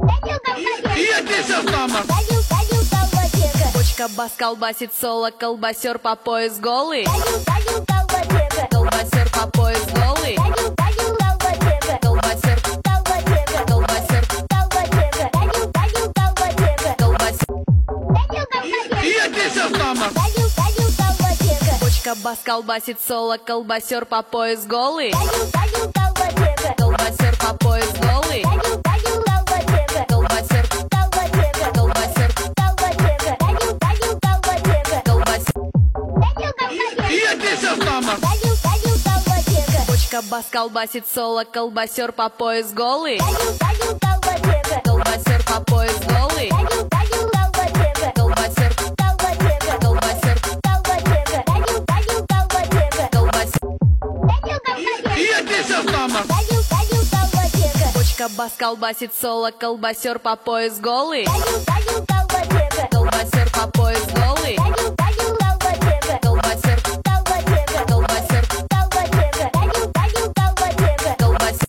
Бочка бас колбасит, соло, колбасер по пояс голый. Колбасер по пояс голый. Колбасер, колбасер, бочка бас колбасит, соло, колбасер по пояс голый. Колбасер по пояс голый. Колбасер, колбасер, бочка бас колбасит, соло, колбасер по пояс голый. Колбасер по пояс голый. Колбасер, колбасер, бочка бас колбасит, соло, колбасер по пояс голый. Колбасер по пояс голый.